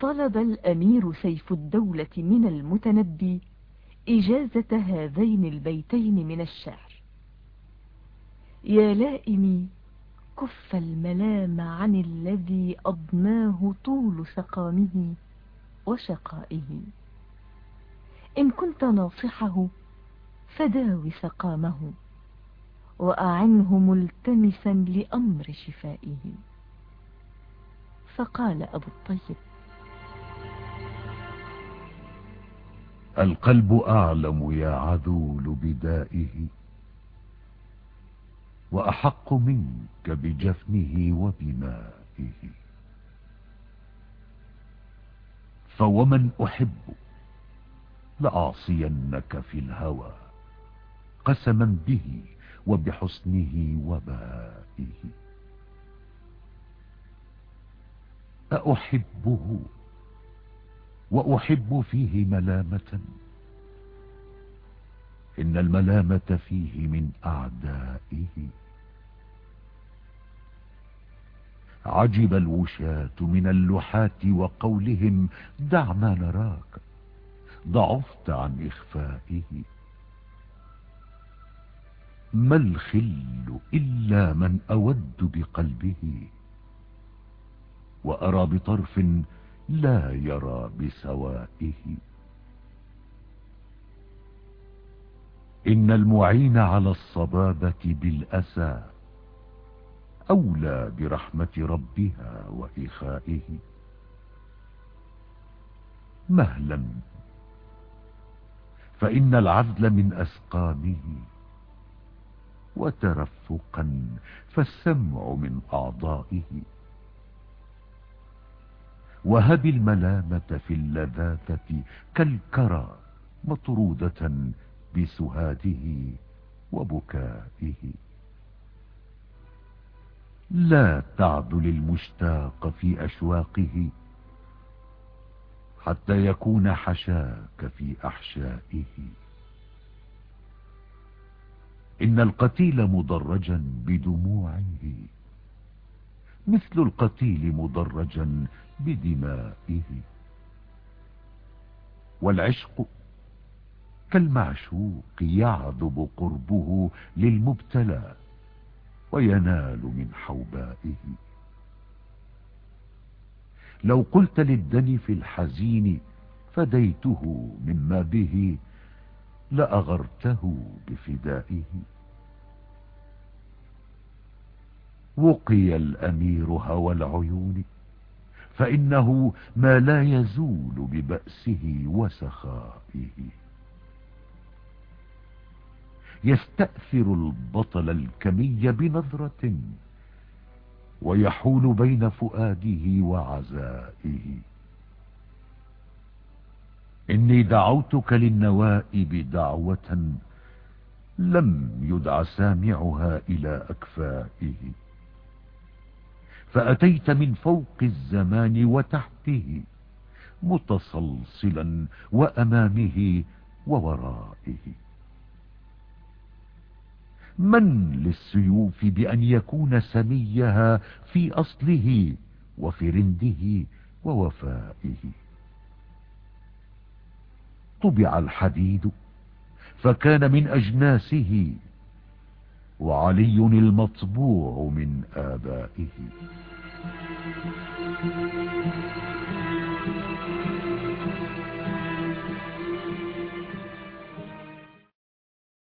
طلب الأمير سيف الدولة من المتنبي إجازة هذين البيتين من الشعر: يا لائمي كف الملام عن الذي أضناه طول سقامه وشقائه، إن كنت ناصحه فداو سقامه، وأعنه ملتمسا لأمر شفائه. فقال أبو الطيب: القلب أعلم يا عذول بدائه، وأحق منك بجفنه وبمائه. فومن أحب لأعصينك في الهوى، قسما به وبحسنه وبائه. أحبه وأحب فيه ملامة، إن الملامة فيه من أعدائه. عجب الوشاة من اللحاة وقولهم دع ما نراك، ضعفت عن إخفائه. ما الخل إلا من أود بقلبه، وأرى بطرف لا يرى بسوائه. إن المعين على الصبابة بالأسى أولى برحمة ربها وإخائه. مهلا، فإن العدل من أسقامه، وترفقا فالسمع من أعضائه. وهب الملامة في اللذاذة كالكرى مطرودة بسهاده وبكائه. لا تعدل المشتاق في أشواقه، حتى يكون حشاك في أحشائه. إن القتيل مدرجا بدموعه، مثل القتيل مدرجا بدمائه. والعشق كالمعشوق يعذب قربه للمبتلى وينال من حوبائه. لو قلت للدني في الحزين فديته مما به، لأغرته بفدائه. وقي الأمير هوى العيون، فإنه ما لا يزول ببأسه وسخائه. يستأثر البطل الكمي بنظرة، ويحول بين فؤاده وعزائه. إني دعوتك للنوائب دعوة لم يدع سامعها إلى أكفائه، فأتيت من فوق الزمان وتحته، متسلسلا وأمامه وورائه. من للسيوف بأن يكون سميها في أصله وفي رنده ووفائه. طبع الحديد فكان من أجناسه، وعلي المطبوع من آبائه.